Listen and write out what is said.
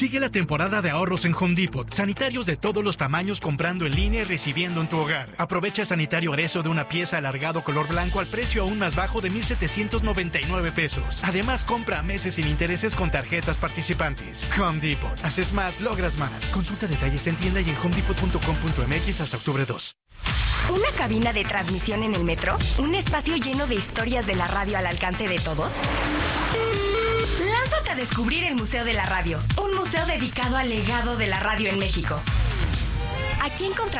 Sigue la temporada de ahorros en Home Depot. Sanitarios de todos los tamaños comprando en línea y recibiendo en tu hogar. Aprovecha sanitario Arezo de una pieza alargado color blanco al precio aún más bajo de 1,799 pesos. Además, compra a meses sin intereses con tarjetas participantes. Home Depot. Haces más, logras más. Consulta detalles en tienda y en homedepot.com.mx hasta octubre 2. ¿Una cabina de transmisión en el metro? ¿Un espacio lleno de historias de la radio al alcance de todos? Lánzate a descubrir el Museo de la Radio, un museo dedicado al legado de la radio en México. Aquí encontrarás